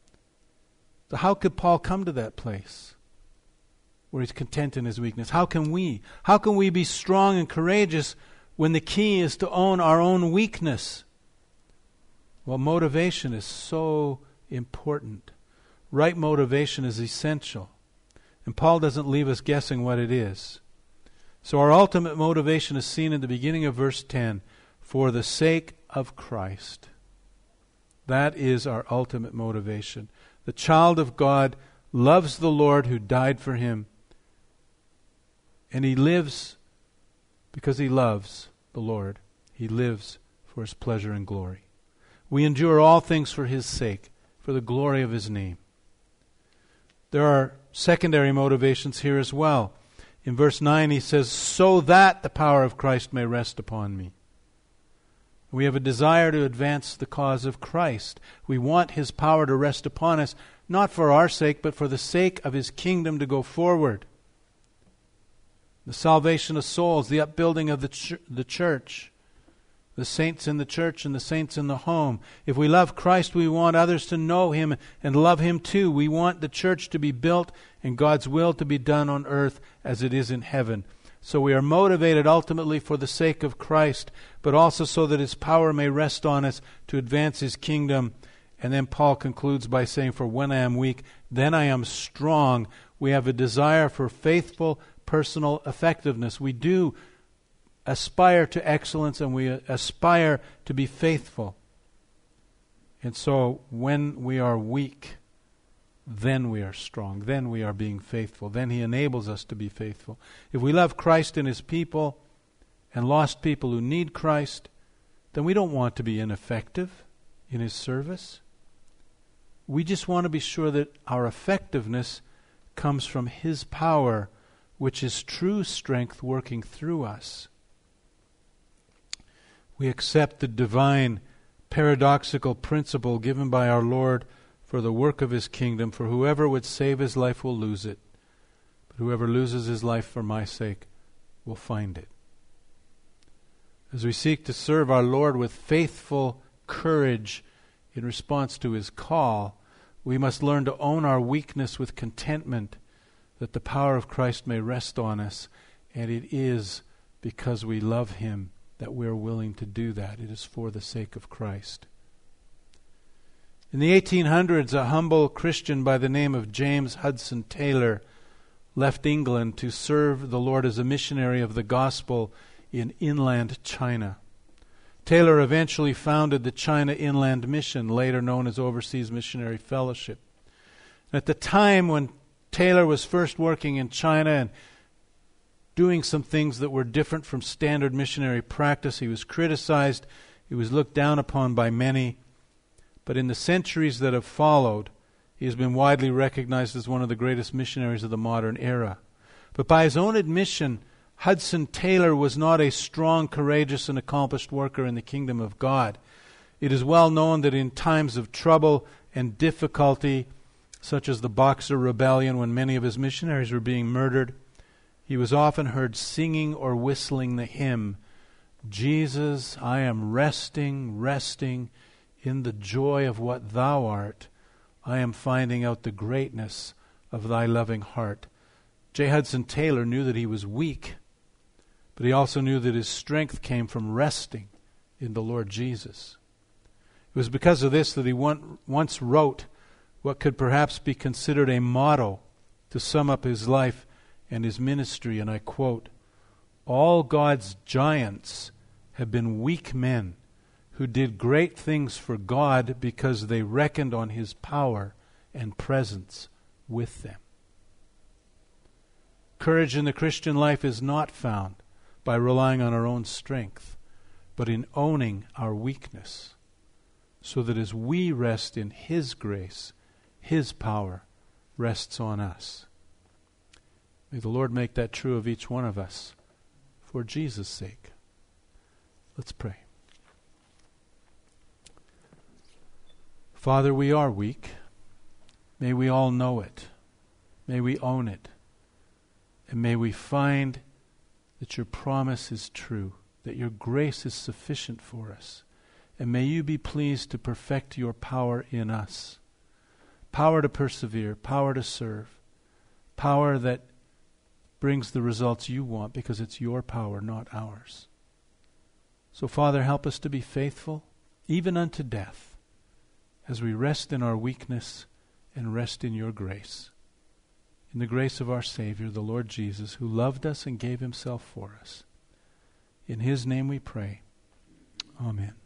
A: So how could Paul come to that place where he's content in his weakness? How can we? How can we be strong and courageous when the key is to own our own weakness? Well, motivation is so important. Right motivation is essential. And Paul doesn't leave us guessing what it is. So our ultimate motivation is seen in the beginning of verse ten. For the sake of Christ. That is our ultimate motivation. The child of God loves the Lord who died for him. And he lives because he loves the Lord. He lives for His pleasure and glory. We endure all things for His sake, for the glory of His name. There are secondary motivations here as well. In verse nine he says, so that the power of Christ may rest upon me. We have a desire to advance the cause of Christ. We want His power to rest upon us, not for our sake, but for the sake of His kingdom to go forward. The salvation of souls, the upbuilding of the, ch- the church, the saints in the church and the saints in the home. If we love Christ, we want others to know Him and love Him too. We want the church to be built and God's will to be done on earth as it is in heaven. So we are motivated ultimately for the sake of Christ, but also so that His power may rest on us to advance His kingdom. And then Paul concludes by saying, for when I am weak, then I am strong. We have a desire for faithful personal effectiveness. We do aspire to excellence and we aspire to be faithful. And so when we are weak, then we are strong. Then we are being faithful. Then He enables us to be faithful. If we love Christ and His people and lost people who need Christ, then we don't want to be ineffective in His service. We just want to be sure that our effectiveness comes from His power, which is true strength working through us. We accept the divine paradoxical principle given by our Lord for the work of His kingdom. For whoever would save his life will lose it, but whoever loses his life for my sake will find it. As we seek to serve our Lord with faithful courage in response to His call, we must learn to own our weakness with contentment, that the power of Christ may rest on us. And it is because we love Him that we are willing to do that. It is for the sake of Christ. In the eighteen hundreds, a humble Christian by the name of James Hudson Taylor left England to serve the Lord as a missionary of the gospel in inland China. Taylor eventually founded the China Inland Mission, later known as Overseas Missionary Fellowship. At the time when Taylor was first working in China and doing some things that were different from standard missionary practice, he was criticized, he was looked down upon by many. But in the centuries that have followed, he has been widely recognized as one of the greatest missionaries of the modern era. But by his own admission, Hudson Taylor was not a strong, courageous, and accomplished worker in the kingdom of God. It is well known that in times of trouble and difficulty, such as the Boxer Rebellion, when many of his missionaries were being murdered, he was often heard singing or whistling the hymn, Jesus, I am resting, resting in the joy of what Thou art. I am finding out the greatness of Thy loving heart. J. Hudson Taylor knew that he was weak, but he also knew that his strength came from resting in the Lord Jesus. It was because of this that he one, once wrote what could perhaps be considered a motto to sum up his life and his ministry, and I quote, all God's giants have been weak men who did great things for God because they reckoned on His power and presence with them. Courage in the Christian life is not found by relying on our own strength, but in owning our weakness, so that as we rest in His grace, His power rests on us. May the Lord make that true of each one of us for Jesus' sake. Let's pray. Father, we are weak. May we all know it. May we own it. And may we find that your promise is true, that your grace is sufficient for us. And may you be pleased to perfect your power in us. Power to persevere, power to serve, power that brings the results you want because it's your power, not ours. So, Father, help us to be faithful, even unto death, as we rest in our weakness and rest in your grace. In the grace of our Savior, the Lord Jesus, who loved us and gave himself for us. In his name we pray. Amen.